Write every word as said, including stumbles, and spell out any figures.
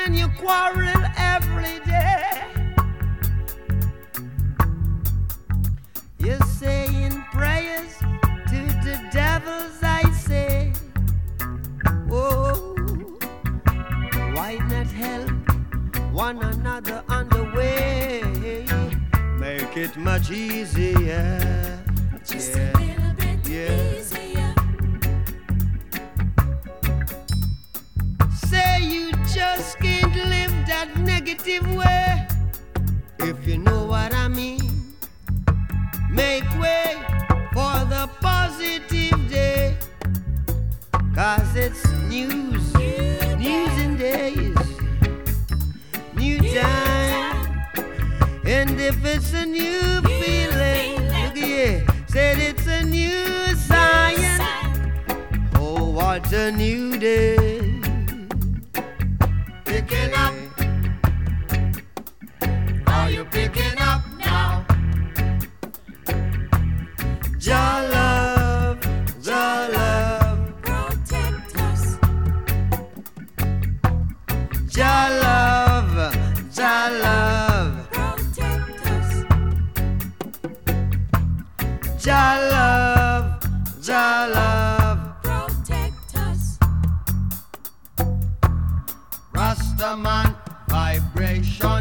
and you quarrel every day. You're saying prayers to the devils, I say. Oh, why not help one another on the way? Make it much easier. Just Yeah. a little bit Yeah. easier. Say you just can't live that negative way. If you know what I mean, make way for the positive day. Cause it's news, news and days, new time. And if it's a new feeling, look here, said it's a new science. Oh, what a new day. Picking up. Are you picking up now? Jah love, Jah love, Protect us. Jah love, Jah love, Protect us. Jah love, Jah love. Protect us. Rastaman vibration.